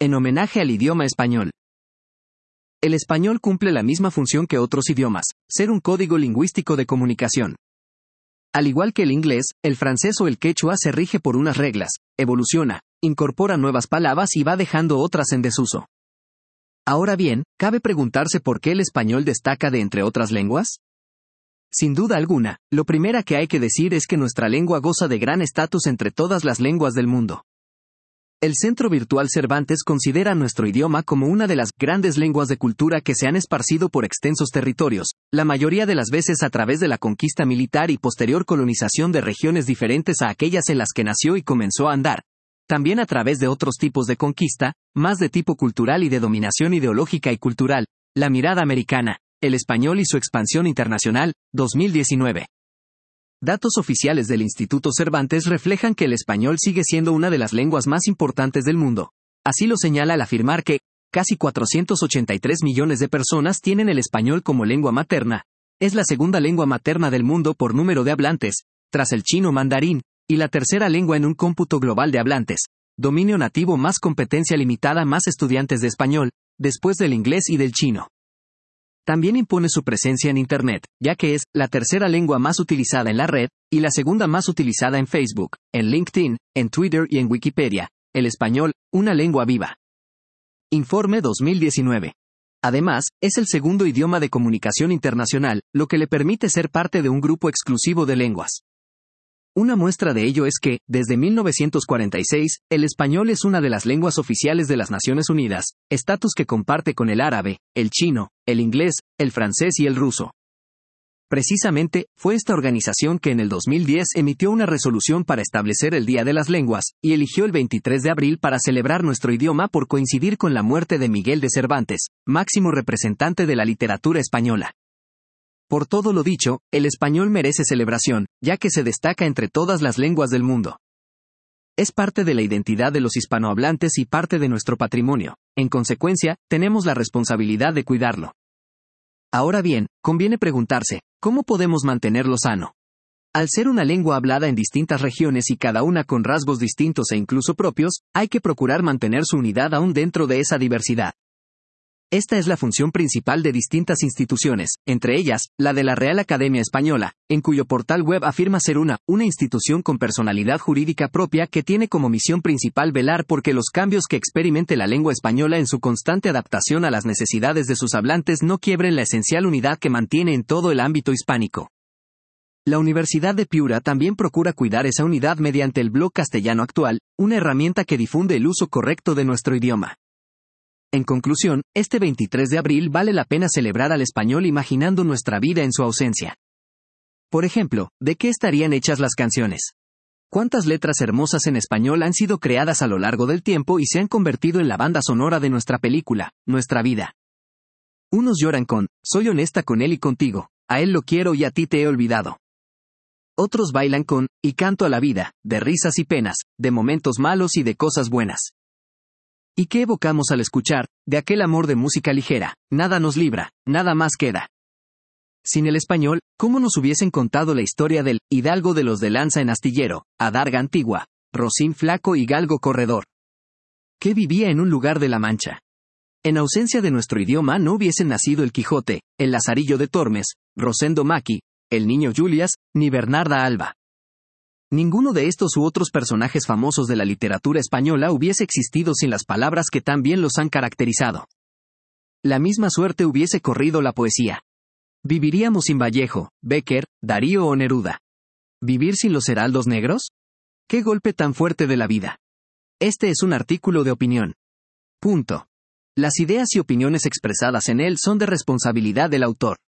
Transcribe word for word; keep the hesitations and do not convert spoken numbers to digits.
En homenaje al idioma español. El español cumple la misma función que otros idiomas, ser un código lingüístico de comunicación. Al igual que el inglés, el francés o el quechua se rige por unas reglas, evoluciona, incorpora nuevas palabras y va dejando otras en desuso. Ahora bien, ¿cabe preguntarse por qué el español destaca de entre otras lenguas? Sin duda alguna, lo primero que hay que decir es que nuestra lengua goza de gran estatus entre todas las lenguas del mundo. El Centro Virtual Cervantes considera nuestro idioma como una de las grandes lenguas de cultura que se han esparcido por extensos territorios, la mayoría de las veces a través de la conquista militar y posterior colonización de regiones diferentes a aquellas en las que nació y comenzó a andar. También a través de otros tipos de conquista, más de tipo cultural y de dominación ideológica y cultural, la mirada americana, el español y su expansión internacional, dos mil diecinueve. Datos oficiales del Instituto Cervantes reflejan que el español sigue siendo una de las lenguas más importantes del mundo. Así lo señala al afirmar que, casi cuatrocientos ochenta y tres millones de personas tienen el español como lengua materna. Es la segunda lengua materna del mundo por número de hablantes, tras el chino mandarín, y la tercera lengua en un cómputo global de hablantes. Dominio nativo más competencia limitada más estudiantes de español, después del inglés y del chino. También impone su presencia en Internet, ya que es la tercera lengua más utilizada en la red, y la segunda más utilizada en Facebook, en LinkedIn, en Twitter y en Wikipedia. El español, una lengua viva. Informe dos mil diecinueve. Además, es el segundo idioma de comunicación internacional, lo que le permite ser parte de un grupo exclusivo de lenguas. Una muestra de ello es que, desde mil novecientos cuarenta y seis, el español es una de las lenguas oficiales de las Naciones Unidas, estatus que comparte con el árabe, el chino, el inglés, el francés y el ruso. Precisamente, fue esta organización que en el dos mil diez emitió una resolución para establecer el Día de las Lenguas, y eligió el veintitrés de abril para celebrar nuestro idioma por coincidir con la muerte de Miguel de Cervantes, máximo representante de la literatura española. Por todo lo dicho, el español merece celebración, ya que se destaca entre todas las lenguas del mundo. Es parte de la identidad de los hispanohablantes y parte de nuestro patrimonio. En consecuencia, tenemos la responsabilidad de cuidarlo. Ahora bien, conviene preguntarse, ¿cómo podemos mantenerlo sano? Al ser una lengua hablada en distintas regiones y cada una con rasgos distintos e incluso propios, hay que procurar mantener su unidad aún dentro de esa diversidad. Esta es la función principal de distintas instituciones, entre ellas, la de la Real Academia Española, en cuyo portal web afirma ser una, una institución con personalidad jurídica propia que tiene como misión principal velar por que los cambios que experimente la lengua española en su constante adaptación a las necesidades de sus hablantes no quiebren la esencial unidad que mantiene en todo el ámbito hispánico. La Universidad de Piura también procura cuidar esa unidad mediante el blog Castellano Actual, una herramienta que difunde el uso correcto de nuestro idioma. En conclusión, este veintitrés de abril vale la pena celebrar al español imaginando nuestra vida en su ausencia. Por ejemplo, ¿de qué estarían hechas las canciones? ¿Cuántas letras hermosas en español han sido creadas a lo largo del tiempo y se han convertido en la banda sonora de nuestra película, Nuestra Vida? Unos lloran con, soy honesta con él y contigo, a él lo quiero y a ti te he olvidado. Otros bailan con, y canto a la vida, de risas y penas, de momentos malos y de cosas buenas. ¿Y qué evocamos al escuchar? De aquel amor de música ligera, nada nos libra, nada más queda. Sin el español, ¿cómo nos hubiesen contado la historia del hidalgo de los de lanza en astillero, adarga antigua, rocín flaco y galgo corredor? ¿Qué vivía en un lugar de la Mancha? En ausencia de nuestro idioma no hubiesen nacido el Quijote, el Lazarillo de Tormes, Rosendo Maqui, el Niño Julias, ni Bernarda Alba. Ninguno de estos u otros personajes famosos de la literatura española hubiese existido sin las palabras que tan bien los han caracterizado. La misma suerte hubiese corrido la poesía. ¿Viviríamos sin Vallejo, Bécquer, Darío o Neruda? ¿Vivir sin los heraldos negros? ¡Qué golpe tan fuerte de la vida! Este es un artículo de opinión. Punto. Las ideas y opiniones expresadas en él son de responsabilidad del autor.